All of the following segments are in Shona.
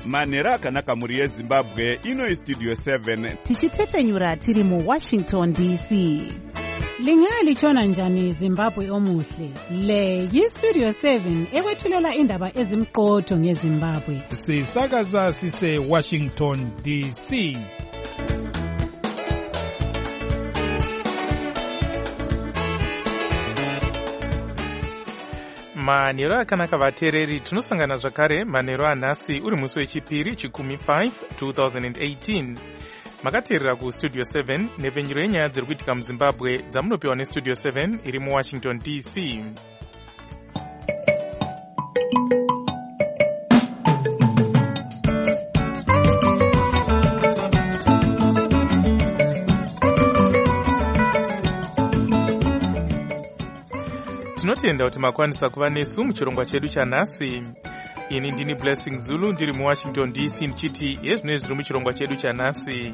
manhero akanaka muri yezimbabwe. Ino istudio 7 tichitefenyura tiri muWashington DC. Lingalitshona njani Zimbabwe omuhle? Le yistudio 7 ekwethulela indaba ezimqotho ngeZimbabwe. Sisakaza sise Washington DC. Manhero akanaka vateereri, tinosangana zvakare manhero anhasi uri musi wechipiri chikumi 5 2018. Makateerera kustudio 7 nepfenyuro yenyaya dziri kuitika muZimbabwe dzamunopiwa nestudio 7 iri muWashington DC. Tinotenda kuti makwanisa kuva nesu muchirongwa chedu chanhasi. Ini ndini Blessing Zulu ndiri muWashington DC ndichiti yezvinezvi zviri muchirongwa chedu chanhasi.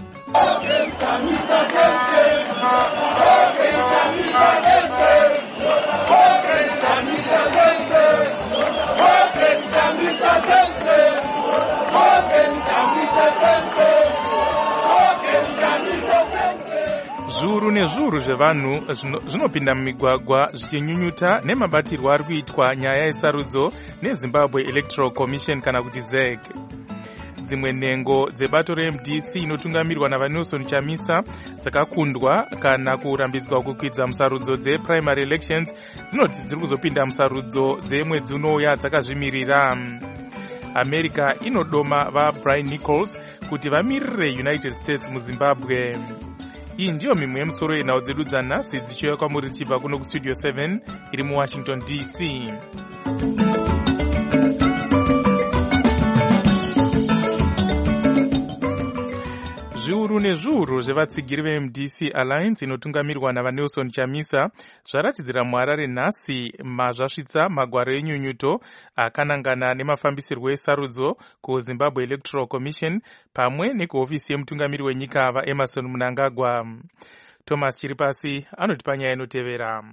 Zviuru nezviuru zvevanhu zvinopinda mumigwagwa zvichinyunyuta nemabatirwo ari kuitwa nyaya yesarudzo neZimbabwe Electoral Commission kana kuti ZEC. Dzimwe nhengo dzebato reMDC inotungamirwa naVanelson Chamisa dzakakundwa kana kurambidzwa kukwidza musarudzo dzeprimary elections dzinoti dziri kuzopinda musarudzo dzemwedzi unouya dzakazvimirira. America inodoma vaBrian Nichols kuti vamirire United States muZimbabwe. Iyi ndiyo mimwe yemusoro yenhau dzedu dzanhasi dzichiuya kwamuri tichibva kuno kustudio 7 iri muWashington DC. Zviuru nezviuru zvevatsigiri veMDC Alliance inotungamirwa naVanelson Chamisa zvaratidzira muHarare nhasi mazvasvitsa magwaro enyunyuto akanangana nemafambisirwo esarudzo kuZimbabwe Electoral Commission pamwe nekuhofisi yemutungamiri wenyika vaEmmerson Mnangagwa. Thomas Chiripasi anotipa nyaya inotevera.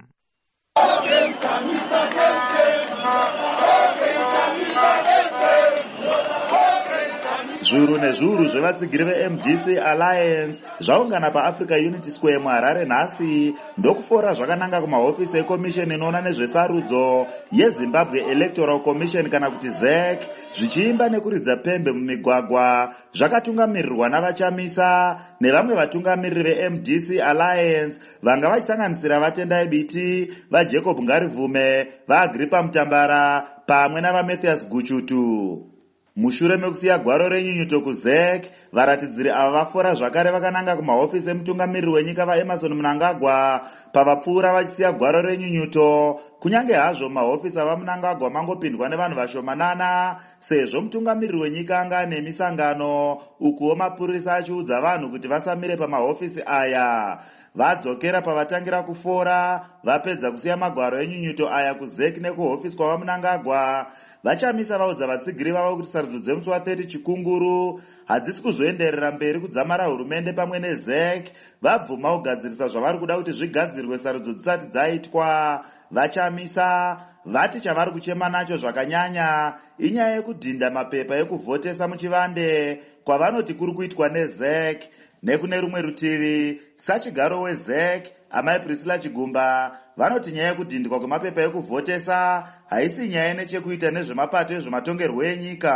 Zviuru nezviuru zvevatsigiri veMDC Alliance zvaungana paAfrica Unity Square muHarare nhasi ndokufora zvakananga kumahofisi ekomisheni inoona nezvesarudzo yeZimbabwe Electoral Commission kana kuti ZEC zvichiimba nekuridza pembe mumigwagwa zvakatungamirirwa navaChamisa nevamwe vatungamiriri veMDC Alliance vanga vachisanganisira vatendai biti vaJacob Ngarivume vaAgripa Mutambara pamwe navaMathias Guchutu. Mushure mekusiya gwaro renyunyuto kuZEC, varatidziri ava vafora zvakare vakananga kumahofisi emutungamiriri wenyika vaEmmerson Mnangagwa pavapfuura vachisiya gwaro renyunyuto, kunyange hazvo mahofisi avaMnangagwa mangopindwa nevanhu vashomanana sezvo mutungamiriri wenyika anga nemisangano ukuwo mapurisa achiudza vanhu kuti vasamire pamahofisi aya. Vadzokera pavatangira kufora vapedza kusiya magwaro enyunyuto aya kuZEC nekuhofisi kwavaMnangagwa. VaChamisa vaudza vatsigiri vavo kuti sarudzo dzemusi wa30 chikunguru hadzisi kuzoenderera mberi kudzamara hurumende pamwe neZEC vabvuma kugadzirisa zvavari kuda kuti zvigadzirwe sarudzo dzisati dzaitwa. VaChamisa vati chavari kuchema nacho zvakanyanya inyaya yekudhinda mapepa ekuvhotesa muchivande kwavanoti kuri kuitwa neZEC. Nekune rumwe rutivi, sachigaro weZEC amai Priscilla Chigumba vanoti nyaya yekudhindwa kwemapepa ekuvhotesa haisi nyaya nechekuita nezvemapato ezvematongerwo enyika.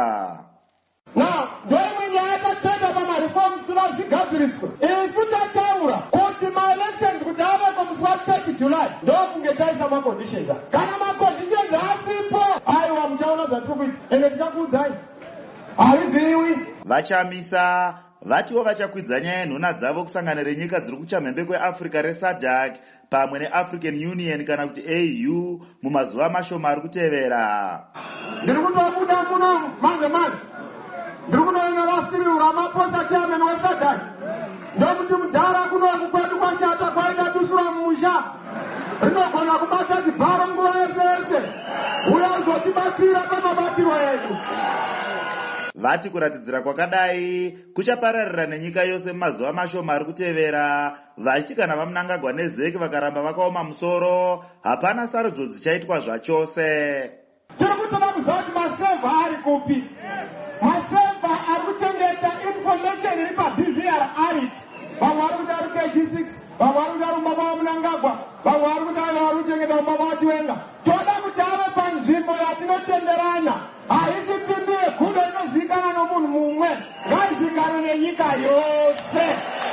Ndoimwe nyaya tacheka pamareforms vazvigadziriswa isu tataura kuti maelections kuti aveko musi wa30 July ndokunge taisa maconditions. Kana maconditions asipo aiwa muchaona zvatiri kuita ende tichakuudzai haribviwi. VaChamisa vatiwo vachakwidza nyaya yenhuna dzavo kusanganira nyika dziri kuchamhembe kweAfrica reSADC pamwe neAfrican Union kana kuti AU mumazuva mashoma ari kutevera. Ndiri kutobuda muno manje ndiri kunoona Cyril Ramaphosa chairman weSADC ndokuti mudhara kuno kwedu kwashata kwaita dusura musha rinogona kubata chibharo nguva yese yese uye uzotibatsira pamabatiro edu. Vati kuratidzira kwakadai kuchapararira nenyika yose mumazuva mashoma ari kutevera vachiti kana vaMnangagwa neZEC vakaramba vakaoma musoro hapana sarudzo dzichaitwa zvachose. Tiri kutoda kuziva kuti masevha ari kupi. Maseva akuchengeta information iri paBVR ari. Vamwe vari kuti ari KG6, vamwe vari kuti ari umbaba waMnangagwa, vamwe vari kuti ari kuchengeta umbaba waChiwenga. Toda kuti ave panzvimbo yatinotenderana. Haisi pindu yegudo inozivikanwa nomunhu mumwe, ngaizivikanwe nenyika yose.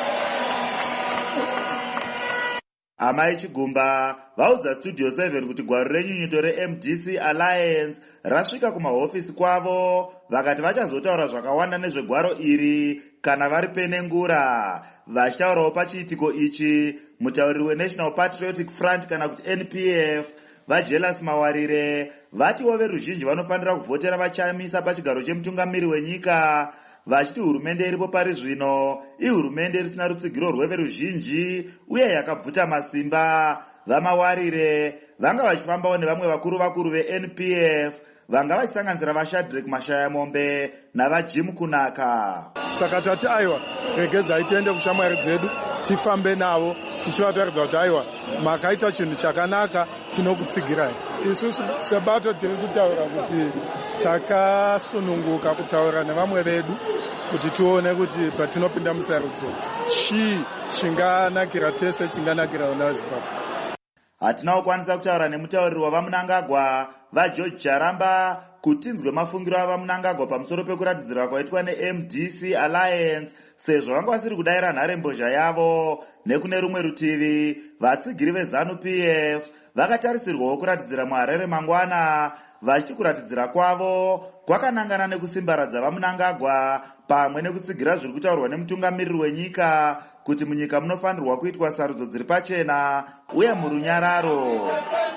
Amai Chigumba vaudza Studio 7 kuti gwaro renyunyuto reMDC Alliance rasvika kumahofisi kwavo, vakati vachazotaura zvakawanda nezvegwaro iri kana vari penengura. Vachitaurawo pachiitiko ichi, mutauriri weNational Patriotic Front kana kuti NPF vaJelas Mawarire vatiwo veruzhinji vanofanira kuvhotera vachamisa pachigaro chemutungamiri wenyika, vachiti hurumende iripo pari zvino ihurumende risina rutsigiro rweveruzhinji uye yakabvuta masimba. VaMawarire vanga vachifambawo nevamwe vakuru veNPF vanga vachisanganisira vaShadrack Mashayamombe navaJim Kunaka. Saka tati aiwa regedzai tiende kushamwari dzedu tifambe navo tichivataridza kuti aiwa makaita chinhu chakanaka tinokutsigirai. Isusu sebato tiri kutaura kuti takasununguka kutaura nevamwe vedu kuti tione kuti patinopinda musarudzo chii chinganakira tese, chinganakira vana veZimbabwe. Hatina kukwanisa kutaura nemutauriri wavaMnangagwa vaGeorge Charamba kuti tinzwe mafungiro avaMnangagwa pamusoro pekuratidzirwa kwaitwa neMDC Alliance, sezvo vanga vasiri kudayira nharembozha yavo. Nekune rumwe rutivi, vatsigiri veZANU-PF vakatarisirwawo kuratidzira muHarare mangwana, vachiti kuratidzira kwavo kwakanangana nekusimbaradza vaMnangagwa pamwe nekutsigira zviri kutaurwa nemutungamiriri wenyika kuti munyika munofanirwa kuitwa sarudzo dziri pachena uye murunyararo.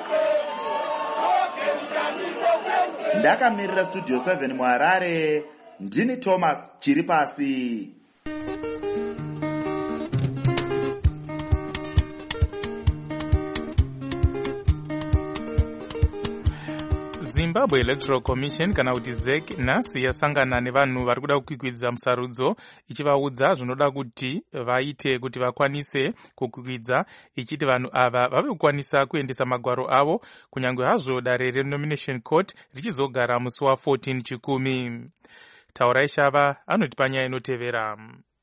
Ndakamirira Studio 7 muHarare, ndini Thomas Chiripasi. Zimbabwe Electoral Commission kana kuti ZEC nhasi yasangana nevanhu vari kuda kukwikwidza musarudzo ichivaudza zvinoda kuti vaite kuti vakwanise kukwikwidza, ichiti vanhu ava vave kukwanisa kuendesa magwaro avo kunyange hazvo dare reNomination Court richizogara musi wa14 Chikumi. Taurai Shava anotipa nyaya inotevera.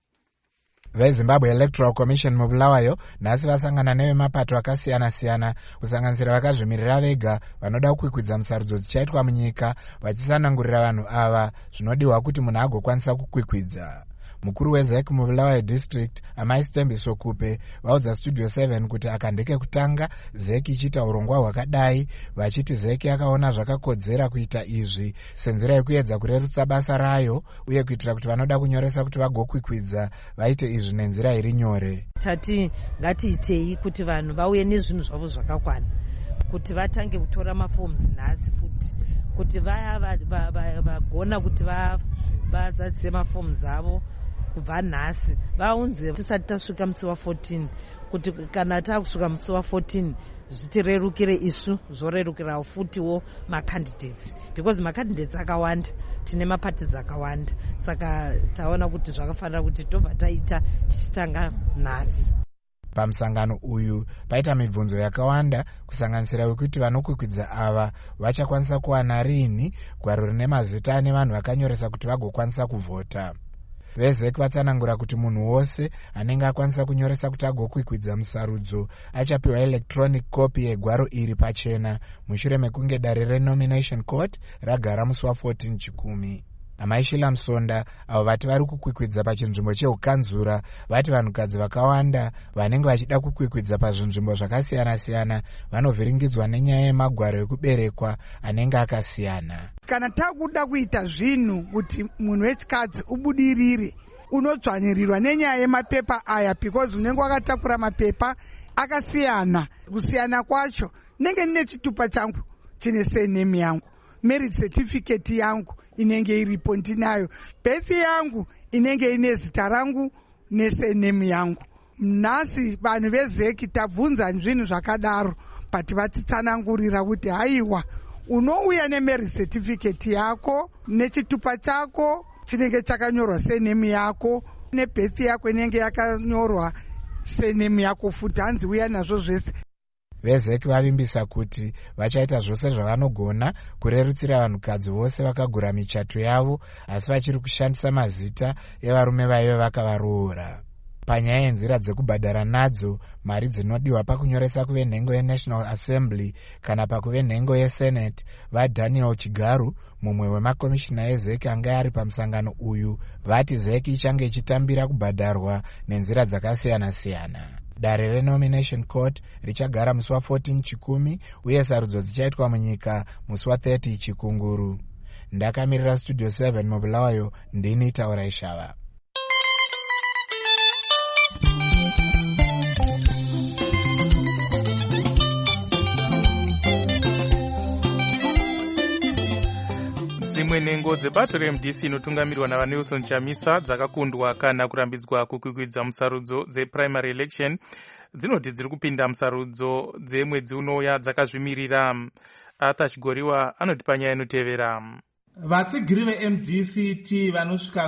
VeZimbabwe Electoral Commission mubulawayo nhasi vasangana nevemapato akasiyana-siyana kusanganisira vakazvimirira vega vanoda kukwikwidza musarudzo dzichaitwa munyika, vachisanangurira vanhu ava zvinodiwa kuti munhu agokwanisa kukwikwidza. Mukuru weZEC mubulawayo district Amai Stembi Sokupe vaudza Studio 7 kuti aka ndekekutanga ZEC ichiita urongwa hwakadai, vachiti ZEC yakaona zvakakodzera kuita izvi senzira yekuedza kurerutsa basa rayo uye kuitira kuti vanoda kunyoresa kuti vagokwikwidza vaite izvi nenzira iri nyore. Tati ngatiitei kuti vanhu vauye nezvinhu zvavo zvakakwana, kuti vatange kutora mafoms nhasi futi, kuti vaya vagona kuti vazadzise mafoms avo kubva nhasi vaunze tisati tasvika musi wa14, kuti kana takusvika musi wa14 zvitirerukire isu zvorerukirawo futiwo macandidates, because macandidates akawanda, tine mapatizi akawanda, saka taona kuti zvakafanira kuti tobva taita tichitanga nhasi. Pamusangano uyu paita mibvunzo yakawanda kusanganisira wekuti vanokwikwidza ava vachakwanisa kuwana rini gwaro rine mazita ane vanhu vakanyoresa kuti vagokwanisa kuvhota. VeZEC vatsanangura kuti munhu wose anenge akwanisa kunyoresa kuti agokwikwidza musarudzo achapiwa electronic copy yegwaro iri pachena mushure mekunge dare reNomination Court ragara musi wa14 Chikumi. Amai Shila Msonda avo vati vari kukwikwidza pachinzvimbo cheukanzura vati vanhukadzi vakawanda vanenge vachida kukwikwidza pazvinzvimbo zvakasiyana-siyana vanovhiringidzwa nenyaya yemagwaro ekuberekwa anenge akasiyana. Kana takuda kuita zvinhu kuti munhu wechikadzi ubudirire, unodzvanyirirwa nenyaya yemapepa aya, because unenge wakatakura mapepa akasiyana. Kusiyana kwacho nenge nine chitupa changu chine surname yangu, marriage certificate yangu inenge iripo ndinayo, birth yangu inenge ine zita rangu nesurname yangu. Nhasi vanhu veZEC tabvunza zvinhu zvakadaro, but vatitsanangurira kuti haiwa, unouya nemarriage certificate yako nechitupa chako chinenge chakanyorwa surname yako nebirth yako inenge yakanyorwa surname yako futi, hanzi uya nazvo zvese. vezeki vavimbisa kuti vachaita zvose zvavanogona kurerutsira vanhukadzi vose vakagura michato yavo, asi vachiri kushandisa mazita evarume vaive vakavaroora. Panyaya yenzira dzekubhadhara nadzo, mari dzinodiwa pakunyoresa kuve nhengo yeNational Assembly kana pakuve nhengo yeSenate, vaDaniel Chigaru, mumwe wemakomishina ezeki anga ari pamusangano uyu, vati zeki ichange ichitambira kubhadharwa nenzira dzakasiyana-siyana. Dare reNomination Court richagara musi wa14 Chikumi uye sarudzo dzichaitwa munyika musi wa30 Chikunguru. Ndakamirira Studio 7 Mobulawayo, ndini Taura Ishava. Dzimwe nhengo dzebato reMDC inotungamirwa naVanelson Chamisa dzakakundwa kana kurambidzwa kukwikwidza musarudzo dzeprimary election dzinoti dziri kupinda musarudzo dzemwedzi unouya dzakazvimirira. Arthur Chigoriwa anoti panyaya inotevera. Vatsigiri veMDCT vanosvika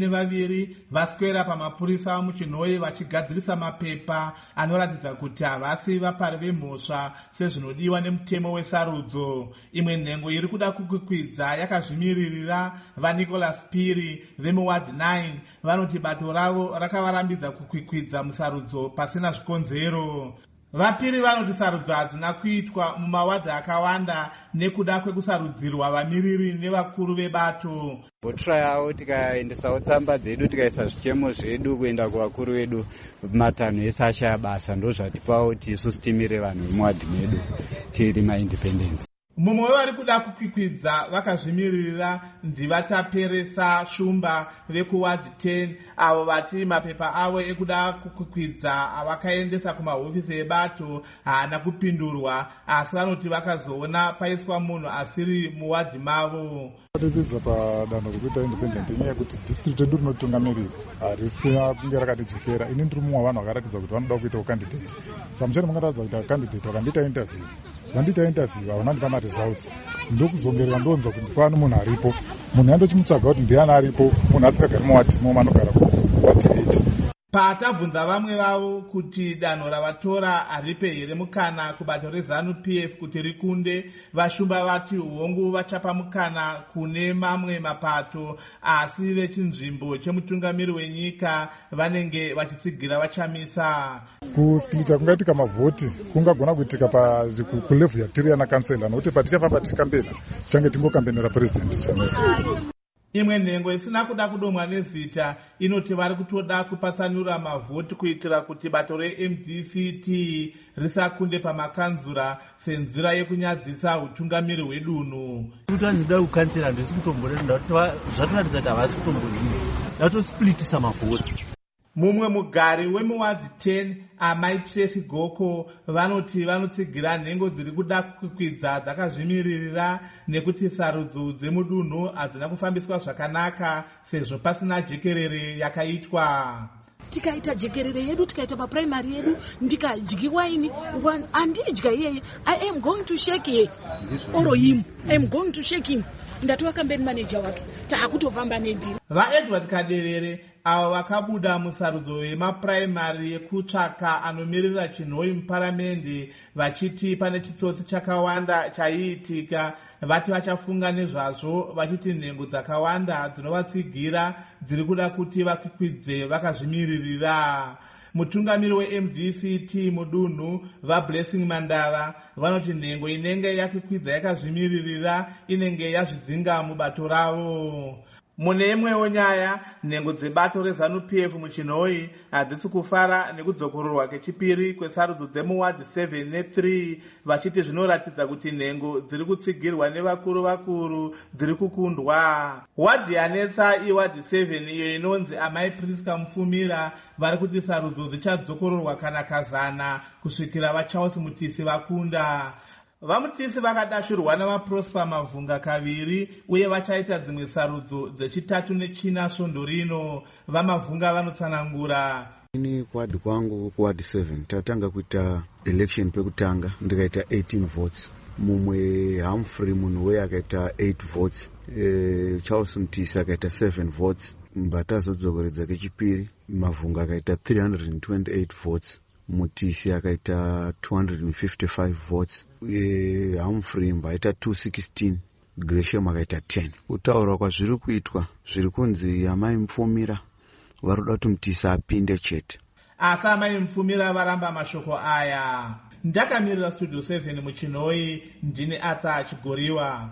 12 vaswera pamapurisa muchinhoyi vachigadzirisa mapepa anoratidza kuti havasi vapari vemhosva sezvinodiwa nemutemo wesarudzo. Imwe nhengo iri kuda kukwikwidza yakazvimiririra vaNicholas Piri vemuward 9 vanoti bato ravo rakavarambidza kukwikwidza musarudzo pasina zvikonzero. Vapiri vanoti sarudzo hadzina kuitwa mumawadhi akawanda nekuda kwekusarudzirwa vamiriri nevakuru vebato. Botra yawo tikaendesawo tsamba dzedu tikaisa zvichemo zvedu kuenda kuvakuru vedu matanho ese ashaya basa ndozvatipawo kuti isusu timire vanhu vemuwadhi medu tiri maindependence. Mumwe wevari kuda kukwikwidza vakazvimiririra ndivataperesa Shumba vekuwadhi 10 avo vati mapepa avo ekuda kukwikwidza avakaendesa kumahofisi ebato haana kupindurwa, asi vanoti vakazoona paiswa munhu asiri muwadhi mavo. Tatipedza padanho rekuita independent inyaya yekuti district redu rinotungamirira harisina kunge rakatijekera. Ini ndiri mumwe wavanhu vakaratidza kuti vanoda kuitawo candidate. Samuchero mungataradza kuita candidate vakandiita interview. Vandiita interview havana ndipa maresults. Ndokuzongerwa ndonzwa kuti pano munhu aripo. Munhu yandochimutsvaga kuti ndiani aripo, munhu asikagari muwati mo manogara kuwati 8. Patabvunza vamwe vavo kuti danho ravatora haripe here mukana kubato reZANU PF kuti rikunde, vaShumba vati hongu vachapa mukana kune mamwe mapato, asi vechinzvimbo chemutungamiri wenyika vanenge vachitsigira vaChamisa. Kuskilita kungaitika mavhoti kungagona kuitika kulevel yatiri yana kansela, nokuti patichafamba tichikambena tichange tingokambenera president Chamisa. Imwe nhengo isina kuda kudomwa nezita inoti vari kutoda kupatsanura mavhoti kuitira kuti bato reMDCT risakunde pamakanzura senzira yekunyadzisa utungamiri hwedunhu. Kuti vanhuda kukansela ndisi kutomborenda zvatoratidza kuti havasi kutombozvina datosplitisa mavhoti. Mumwe mugari wemuwadhi 10 Amai Tracy Goko vanoti vanotsigira nhengo dziri kuda kukwikwidza dzakazvimiririra nekuti sarudzo dzemudunhu hadzina kufambiswa zvakanaka sezvo pasina jekerere yakaitwa. Tikaita jekerere yedu, tikaita maprimary yedu, ndikadyiwa ini, andidya iyeye, I am going to shake ye. Oro him, I am going to shake him. Ndati wakambeni manager wake, taakutofamba nedini. VaEdward Kadevere avo vakabuda musarudzo yemapuraimari yekutsvaka anomirira chinhoyi muparamende vachiti pane chitsotsi chakawanda chaiitika, vati vachafunga nezvazvo, vachiti nhengo dzakawanda dzinovatsigira dziri kuda kuti vakwikwidze vakazvimiririra. Mutungamiri weMDCT mudunhu vaBlessing Mandava vanoti nhengo inenge yakwikwidza yakazvimiririra inenge yazvidzinga mubato ravo. Mune imwewo nyaya, nhengo dzebato reZANU PF muchinhoyi hadzisi kufara nekudzokororwa kechipiri kwesarudzo dzemuwadhi 7 ne3 vachiti zvinoratidza kuti nhengo dziri kutsigirwa nevakuru dziri kukundwa. Wadhi yanetsa iwadhi 7 iyo inonzi Amai Priska Mupfumira vari kuti sarudzo dzichadzokororwa kana kazana kusvikira vaCharles Mutisi vakunda. VaMutisi vakadashurwa navaProsper Mavhunga kaviri uye vachaita dzimwe sarudzo dzechitatu nechina svondo rino. VaMavhunga vanotsanangura. Ini kuwadhi kwangu kuwadhi 7 tatanga kuita election pekutanga ndikaita 18 votes. Mumwe Humphrey munhu weye akaita 8 votes. Charles Mutisi akaita 7 votes. Mbata zodzokeredza kechipiri Mavhunga akaita 328 votes. Mutisi akaita 255 votes, Humphrey aita 216, Gresham akaita 10. Kutaura kwazviri kuitwa zviri kunzi amai Mupfumira varoda kuti Mutisi apinde chete. Asi amai Mupfumira varamba mashoko aya. Ndakamirira Studio 7 muchinoi, ndini Arthur Chigoriwa.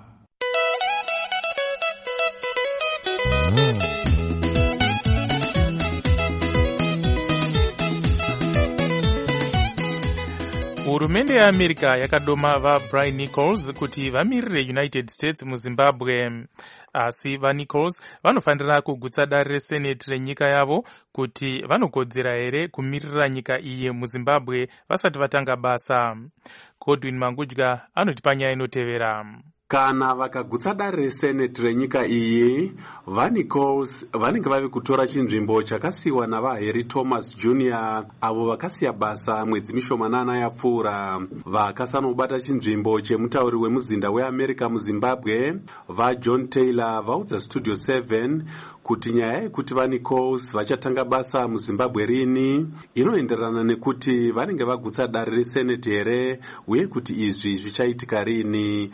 Hurumende yeAmerica yakadoma vaBrian Nichols kuti vamirire United States muZimbabwe. Asi vaNichols vanofanira kugutsa dare reseneti renyika yavo kuti vanokodzera here kumirira nyika iyi muZimbabwe vasati vatanga basa. Godwin Mangudya anoti panyaya inotevera. Kana vakagutsa dare reseneti renyika iyi, vaNichols vanenge vavi kutora chinzvimbo chakasiwa navaHarry Thomas Jr. avo vakasiya basa mwedzi mishomanana yapfuura. Vakasanobata chinzvimbo chemutauri wemuzinda weAmerica muZimbabwe, vaJohn Taylor vaudza Studio 7 kuti nyaya yekuti vaNichols vachatanga basa muZimbabwe rini inoenderana nekuti vanenge vagutsa dare reseneti here uye kuti izvi zvichaitika rini.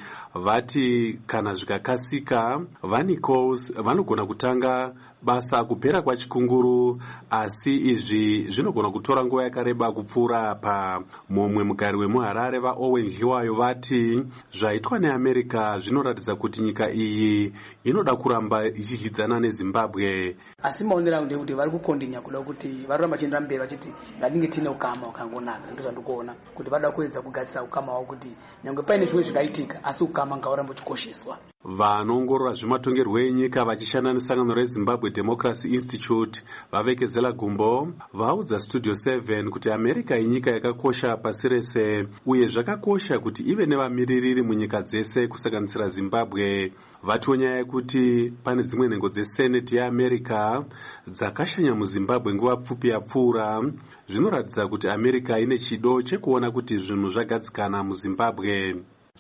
Vati kana zvikakasika, vaNichols vanogona kutanga basa kupera kwachikunguru, asi izvi zvinogona kutora nguva yakareba kupfuura apa. Mumwe mugari wemuHarare vaOwen Hiwayo vati zvaitwa neAmerica zvinoratidza kuti nyika iyi inoda kuramba ichihidzana neZimbabwe. Asi maonero angu ndekuti vari kukondinya kuda kuti varamba vachienda mberi vachiti ngatinge tine ukama wakangonaka. Ndizvo ndikuona kuti vada kuedza kugadzisa ukama hwavo kuti nyangwe paine zvimwe zvakaitika asi ukama ngauramba uchikosheswa. Vanoongorora zvematongerwo enyika vachishanda nesangano reZimbabwe Democracy Institute vavekezela gumbo vaudza Studio 7 kuti America inyika yakakosha pasi rese uye zvakakosha kuti ive nevamiririri munyika dzese kusanganisira Zimbabwe. Vatiwo nyaya yekuti pane dzimwe nhengo dzeseneti yeAmerica dzakashanya muZimbabwe nguva pfupi yapfuura zvinoratidza kuti America ine chido chekuona kuti zvinhu zvagadzikana muZimbabwe.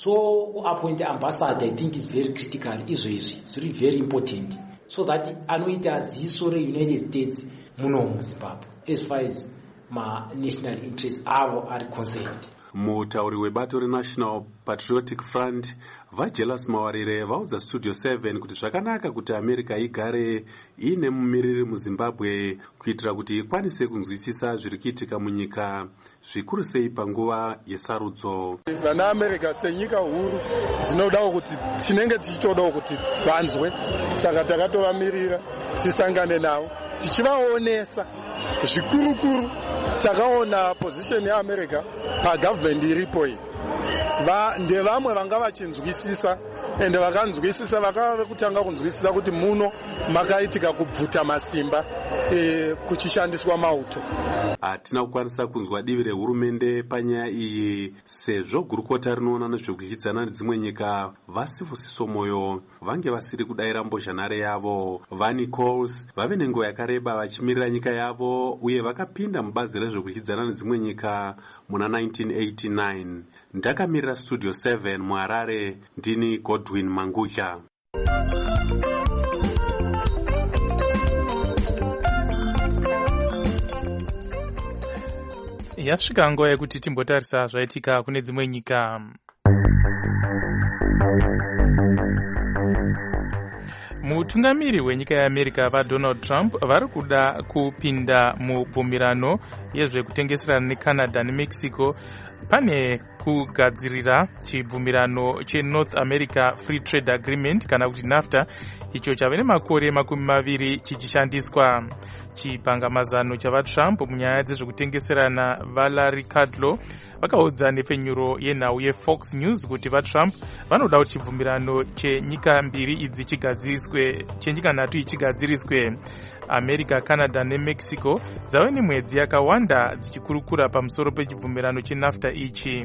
So appoint ambassador, I think is very critical. Izvezvi zviri very important, so that anoita ziso reUnited States muno muZimbabwe as far as ma national interests avo are concerned. Mutauri webato reNational Patriotic Front vaJelas Mawarire vaudza Studio 7 kuti zvakanaka kuti America igare ine mumiriri muZimbabwe kuitira kuti ikwanise kunzwisisa zviri kuitika munyika, zvikuru sei panguva yesarudzo. Vana America senyika huru dzinodawo kuti tinenge tichitodawo kuti vanzwe, saka takatovamirira tisangane navo tichivaonesa zvikurukuru. Takaona position yeAmerica pagovernment iripo iyi ndevamwe vanga vachinzwisisa ende vakanzwisisa vakava kutanga kunzwisisa kuti muno makaitika kubvuta masimba kuchishandiswa mauto. Hatina kukwanisa kunzwa divi rehurumende panyaya iyi sezvo gurukota rinoona nezvekuchidzana nedzimwe nyika vasifusiso moyo vange vasiri kudayira mbozhanhare yavo. vaNichols vave nenguva yakareba vachimirira nyika yavo uye vakapinda mubazi rezvekuchidzana nedzimwe nyika muna 1989. Ndakamirira Studio 7 muHarare, ndini Godwin Mangudya. Yasvika nguva yekuti timbotarisa zvaitika kune dzimwe nyika. Mutungamiri wenyika yeAmerica vaDonald Trump vari kuda kupinda mubvumirano yezvekutengeserana neCanada neMexico pane kugadzirira chibvumirano cheNorth America Free Trade Agreement kana kuti NAFTA, icho chave nemakore 20 chichishandiswa. Chipangamazano chavaTrump munyaya dzezvekutengeserana vaLarry Kudlow vakaudza nepfenyuro yenhau yeFox News kuti vaTrump vanoda kuti chibvumirano chenyika mbiri idzi chenyika 3 chigadziriswe. America, Canada neMexico dzave nemwedzi yakawanda dzichikurukura pamusoro pechibvumirano cheNAFTA ichi.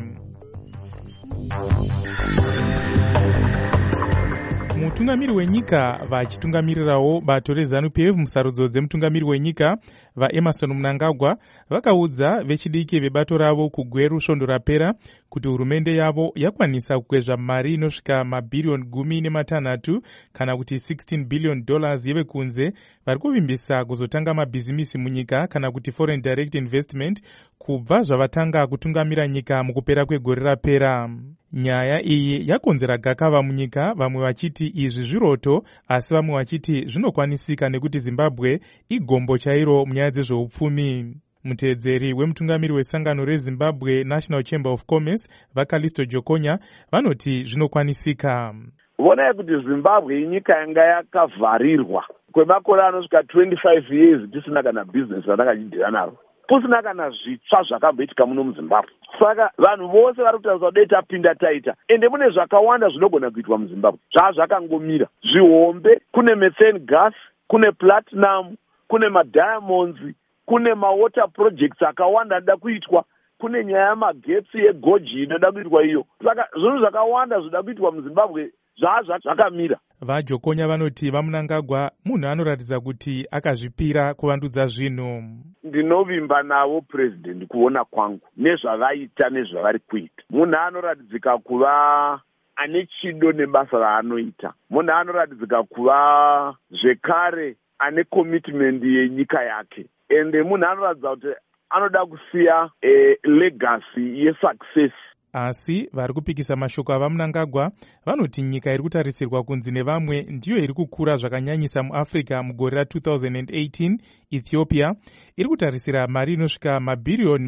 Mutungamiri wenyika vachitungamirirawo bato reZANU-PF musarudzo dzemutungamiri wenyika vaEmerson Mnangagwa vakaudza vechidiki vebato ravo kugweru svondo rapera kuti hurumende yavo yakwanisa kukwezva mari inosvika mabhiriyoni 16 kana kuti $16 billion yevekunze vari kuvimbisa kuzotanga mabhizimisi munyika kana kuti foreign direct investment kubva zvavatanga kutungamira nyika mukupera kwegore rapera. Nyaya iyi yakonzera gakava munyika, vamwe vachiti izvi zviroto asi vamwe vachiti zvinokwanisika nekuti Zimbabwe igombo chairo munyaya dzezveupfumi. Muteedzeri wemutungamiri wesangano reZimbabwe National Chamber of Commerce Vakalisto Jokonya vanoti zvinokwanisika. Vonai kuti Zimbabwe inyika yanga yakavharirwa kwemakore anosvika 25 years tisina kana business ratakachidhira naro, kusina kana zvitsva zvakamboitika muno muZimbabwe. Saka vanhu vose vari kutaura kuti tapinda taita, ende mune zvakawanda zvinogona kuitwa muZimbabwe zvazvakangomira. Zvihombe, kune methane gas, kune platinum, kune madiamonds, kune mawater projects akawanda anoda kuitwa, kune nyaya yamagetsi egoji inoda kuitwa iyo. Saka zvinhu zvakawanda zvinoda kuitwa muZimbabwe zvakamira. VaJokonya vanoti vaMnangagwa munhu anoratidza kuti akazvipira kuvandudza zvinhu. Ndinovimba navo president kuona kwangu nezvavaita nezvavari kuita. Munhu anoratidzika kuva ane chido nebasa raanoita. Munhu anoratidzika kuva zvekare ane commitment yenyika yake. Ende munhu anoratidza kuti anoda kusiya legacy yesuccess. Asi vari kupikisa mashoko avaMnangagwa vanoti nyika iri kutarisirwa kunzi nevamwe ndiyo iri kukura zvakanyanyisa muAfrica mugore ra2018, Ethiopia iri kutarisira mari inosvika mabhiriyoni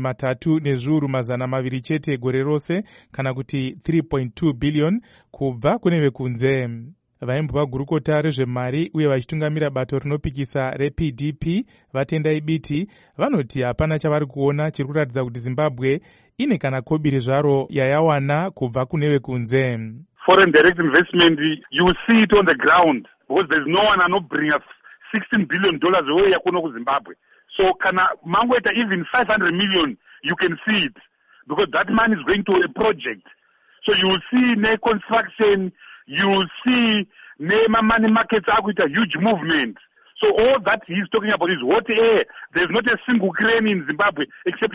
3.2 chete gore rose kana kuti 3.2 billion kubva kune vekunze. Vaimbova gurukota rezvemari uye vachitungamira bato rinopikisa rePDP Vatendai Biti vanoti hapana chavari kuona chiri kuratidza kuti Zimbabwe ine kana kobiri zvaro yayawana kubva kune vekunze. Foreign direct investment, you see it on the ground because there's no one anobring us $16 billion away yakuno kuZimbabwe. So kana mangoita even 500 million, you can see it because that money is going to a project. So you will see ne construction, you will see nema money markets are with a huge movement. So all that he's talking about is hot air. There's not a single crane in Zimbabwe except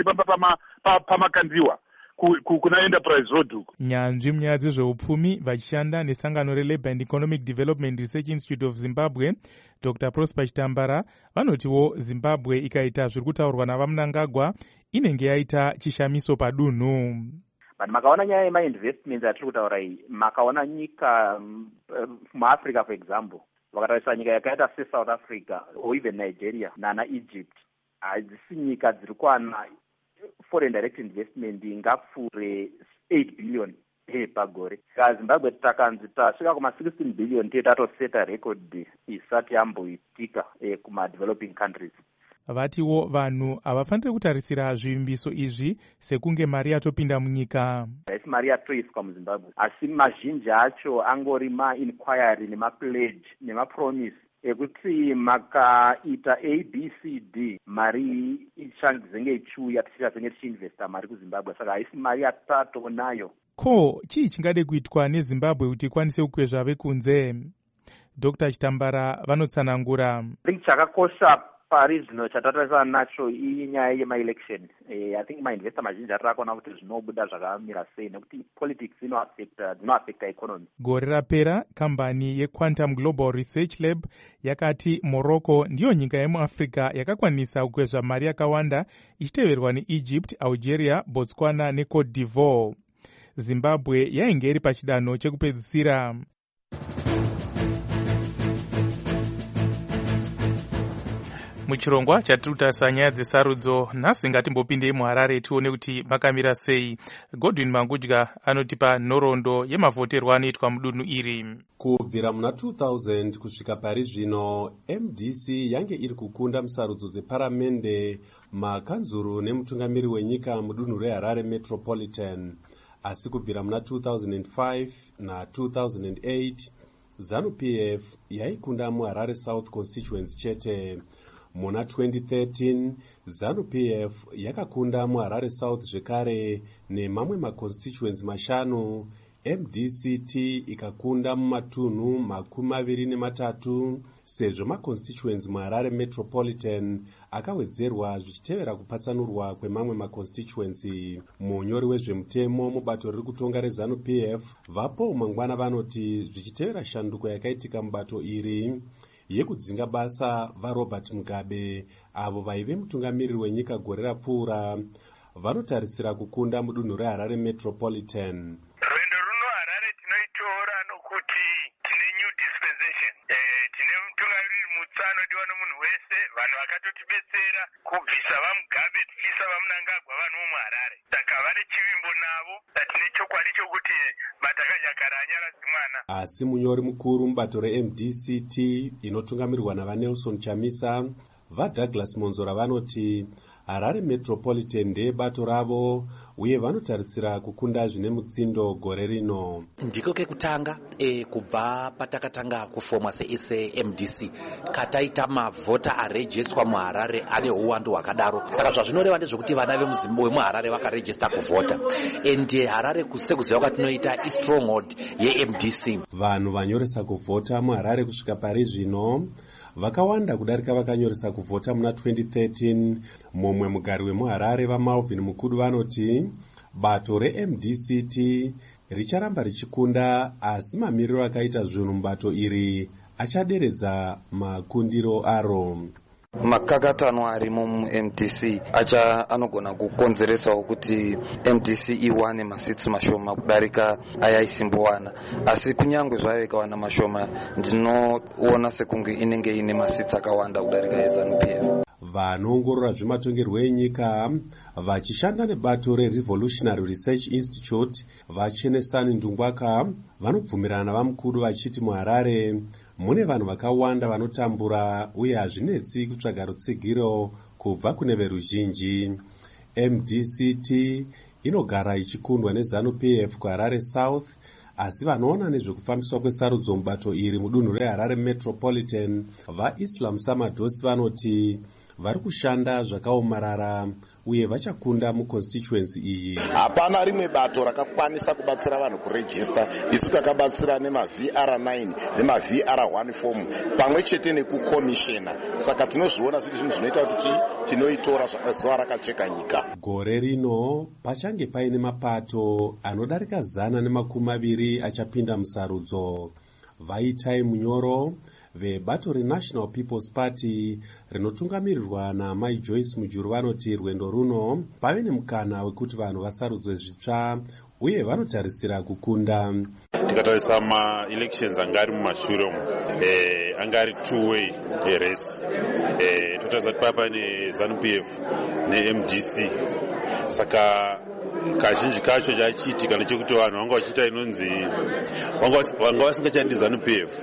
pamakandiwa kuna Enterprise Road. Nyanzvi munyaya dzezveupfumi vachishanda nesangano reLabour and Economic Development Research Institute of Zimbabwe, Dr. Prosper Chitambara vanotiwo Zimbabwe ikaita zviri kutaurwa navaMnangagwa inenge yaita chishamiso padunhu. Vanhu makaona nyaya yemainvestments atiri kutaura iyi, makaona nyika muAfrica for example, vakatarisa nyika yakaita seSouth Africa or even Nigeria nana Egypt, hadzisi nyika dziri kuwana foreign direct investment ingapfuure 8 billion pagore. Saka Zimbabwe takanzi tasvika kuma-16 billion tatoseta record isati yamboitika kuma-developing countries. Vatiwo vanhu havafaniri kutarisira zvivimbiso izvi sekunge mari yatopinda munyika. Haisi mari yatoiswa muZimbabwe, asi mazhinji acho angori ma-inquiry nema-pledge nema-promise ekuti makaita ABCD mari ichanzenge ichiuya tichazenge tichiinvesta mari kuZimbabwe. Saka haisi mari yatatonayo. Ko chii chingade kuitwa neZimbabwe kuti ikwanise kukwezva vekunze? Dr. Chitambara vanotsanangura. Chakakosha pari zvino chatatarisana nacho inyaya yema-election. I think mainvesta mazhinji atakaona kuti zvinobuda zvakamira sei nekuti politics dzinoaffecta economy. Gore rapera kambani yeQuantum Global Research Lab yakati Morocco ndiyo nyika yemuAfrica yakakwanisa kukwezva mari yakawanda ichiteverwa neEgypt, Algeria, Botswana neCote d'Ivoire. Zimbabwe yainge iri pachidanho chekupedzisira. Muchirongwa chatiri kutarisa nyaya dzesarudzo nhasi ngatimbopindei muHarare tione kuti makamira sei. Godwin Mangudya anotipa nhoroondo yemavhoterwo anoitwa mudunhu iri. Kubvira muna 2000 kusvika pari zvino MDC yange iri kukunda musarudzo dzeparamende, makanzuru nemutungamiri wenyika mudunhu reHarare Metropolitan. Asi kubvira muna 2005 na 2008 ZANU-PF yaikunda muHarare South Constituency chete. Muna 2013 ZANU-PF yakakunda muHarare South zvekare nemamwe maconstituency 5 MDCT ikakunda mumatunhu 23 sezvo maconstituents muHarare Metropolitan akawedzerwa zvichitevera kupatsanurwa kwemamwe maconstituency. Munyori wezvemutemo mubato riri kutonga reZANU-PF vapo mangwana vanoti zvichitevera shanduko yakaitika mubato iri yekudzinga basa vaRobert Mugabe avo vaive mutungamiriri wenyika gore rapfuura vanotarisira kukunda mudunhu reHarare Metropolitan. anodiwa nomunhu wese, vanhu vakatotibetsera kubvisa vaMugabe tichiisa vaMnangagwa vanhu muHarare. Saka vane chivimbo navo, tine chokwadi chokuti matakanyakara anyaradzi mwana. Asi munyori mukuru mubato reMDCT inotungamirirwa navaNelson Chamisa vaDouglas Monzora vanoti Harare Metropolitan ndebato ravo uye vanotarisira kukunda zvine mutsindo gore rino. Ndiko kekutanga kubva patakatanga kufoma seMDC kataita mavhota arejistwa muHarare ane uwandu hwakadaro. Saka zvazvinoreva ndezvekuti vana vemuHarare vakarejista kuvhota. Ende Harare sekuziva kwatinoita istronghold yeMDC. Vanhu vanyoresa kuvhota muHarare kusvika pari zvino vakawanda kudarika vakanyoresa kuvhota muna 2013. Mumwe mugari wemuHarare vaMalvin Mukudu vanoti bato reMDCT richaramba richikunda, asi mamiriro akaita zvinhu mubato iri achaderedza makundiro aro. Makakatano arimo muMDC anogona kukonzeresawo kuti MDC iwane masitsi mashoma kudarika aya isimbowana, asi kunyangwe zvayo ikawana mashoma ndinoona sekunge inenge ine masitsi akawanda kudarika yeZANU-PF. Vanoongorora zvematongerwo enyika vachishanda nebato reRevolutionary Research Institute vaChenesani Ndungwaka vanobvumirana navaMukuru vachiti muHarare mune vanhu vakawanda vanotambura uye hazvinetsi kutsvaga rutsigiro kubva kune veruzhinji. MDCT inogara ichikundwa neZANU-PF kuHarare South, asi vanoona nezvekufambiswa kwesarudzo mubato iri mudunhu reHarare Metropolitan vaIslam Samadosi vanoti vari kushanda zvakaomarara uye vachakunda muconstituency iyi. Hapana rimwe bato rakakwanisa kubatsira vanhu kurejista. Isu takabatsira nemaVR9 nemaVR1 form pamwe chete nekukomishena. Saka tinozviona zviri zvinhu zvinoita kuti tinoitora zuva rakacheka nyika. Gore rino pachange paine mapato anodarika 120 achapinda musarudzo. Vaitai Munyoro vebato reNational People's Party rinotungamirirwa naMai Joyce Mujuru vanoti rwendo runo pave nemukana wekuti vanhu vasarudzwe zvitsva uye vanotarisira kukunda. Tikatarisa ma-elections angari mumashure angari two-way race. Totarisa kuti papa neZANU-PF neMDC. Saka kazhinji kacho chachiitika nechekuti vanhu vanga vachiita inonzi vanga vasingachandi ZANU-PF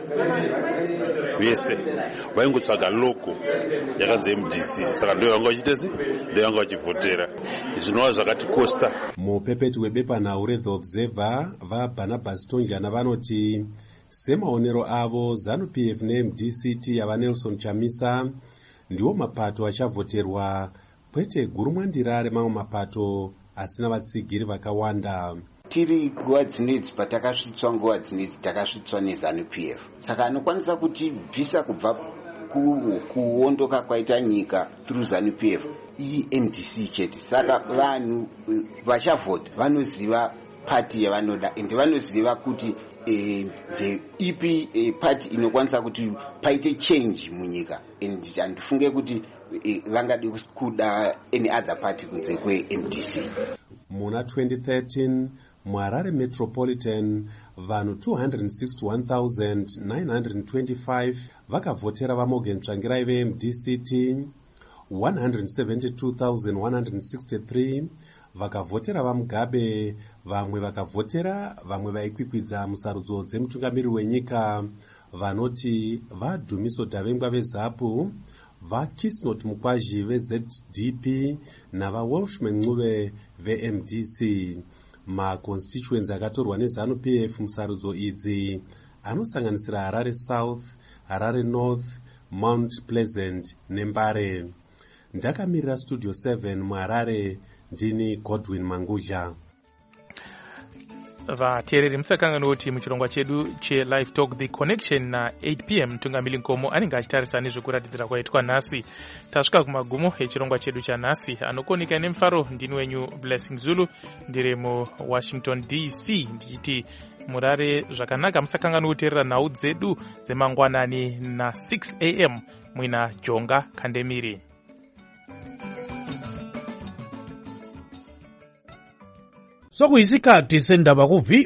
vese vaingotsvaga logo yakanzi MDC, saka ndio vanga vachitesi ndio vanga vachivhotera. Zvinova zvakatikosta. Mupepeti webepanhau reThe Observer vaBarnabas Tonjana vanoti semaonero avo ZANU-PF neMDCT yavaNelson Chamisa ndiwo mapato achavhoterwa, kwete gurumwandira remamwe mapato asina vatsigiri vakawanda. Tiri nguva dzinedzi patakasvitswa, nguva dzinedzi takasvitswa neZANU-PF, saka anokwanisa kuti bvisa kubva kuondoka kwaita nyika through ZANU-PF MDC chete. Saka vanhu vachavhota vanoziva pati yavanoda ende vanoziva kuti ipi pati inokwanisa kuti paite change munyika, and handifunge kuti vangade kuda any other party kunze kweMDC. Muna 2013 muHarare Metropolitan vanhu 261,925 vakavhotera vaMorgan Tsvangirai veMDCT, 172,163 vakavhotera vaMugabe, vamwe vakavhotera vamwe vaikwikwidza musarudzo dzemutungamiriri wenyika vanoti vaDhumiso Davengwa veZAPU, vaKisnot Mukwazhi veZDP navaWelshman Ncube veMDC. Maconstituency akatorwa neZANU-PF musarudzo idzi anosanganisira Harare South, Harare North, Mount Pleasant neMbare. Ndakamirira Studio 7 muHarare ndini Godwin Mangudla. vateereri musakangani kuti muchirongwa chedu chelive talk the connection na 8 p.m. mtungamiri nkomo anenge achitarisa nezvekuratidzira kwaitwa nhasi. Tasvika kumagumo echirongwa chedu chanhasi. Anokonika nemufaro ndini wenyu Blessing Zulu, ndiri muWashington DC, ndichiti murare zvakanaka, musakangani kuteerera nhau dzedu dzemangwanani na 6 a.m. mwina Jonga Kandemiri. sokuyisikhathi sendaba ku